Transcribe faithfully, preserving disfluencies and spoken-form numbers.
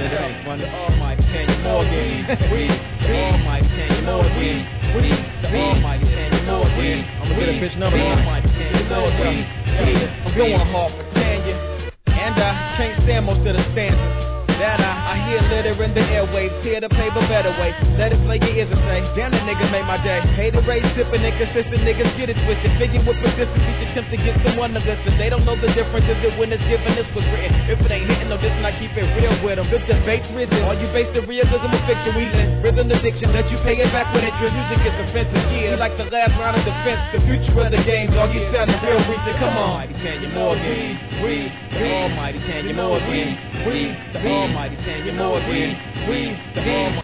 That ain't funny. The almighty Tanya Morgan. We, the almighty Tanya Morgan. We, the almighty Tanya Morgan. I'ma get a bitch number. The almighty Tanya Morgan. I'm going hard for Tanya, and I can't stand most of the stanzas that I, I hear litter in the airwaves. Tear the paper better way. Let it play your ears and say, damn, that nigga made my day. Hater race, sipping, inconsistent niggas get it twisted. Figure with persistence, each attempt to get someone to listen. They don't know the difference. Is it when it's given, this was written. If it ain't hitting, no dissing, I keep it real with them. The debate's risen. All you base the realism of fiction. We in rhythm addiction. Let you pay it back with interest. Music is offensive. Yeah, like the last round of defense. The future of the game. Dog, you sound the real reason. Come on. Almighty Tanya Morgan. We, the almighty Tanya Morgan. We, the almighty Tanya Morgan. We, the almighty